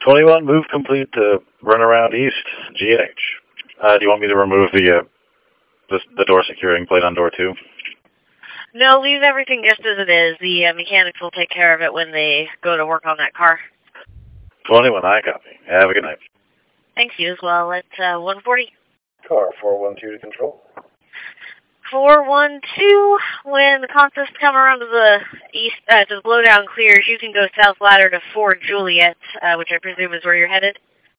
21, move complete to run around east, GH. Do you want me to remove the door securing plate on door 2? No, leave everything just as it is. The mechanics will take care of it when they go to work on that car. 21, I copy. Have a good night. Thanks, you as well. At 140. Car 412 to control. 412, when the consists come around to the east, to the blowdown clears, you can go south ladder to 4 Juliet, which I presume is where you're headed.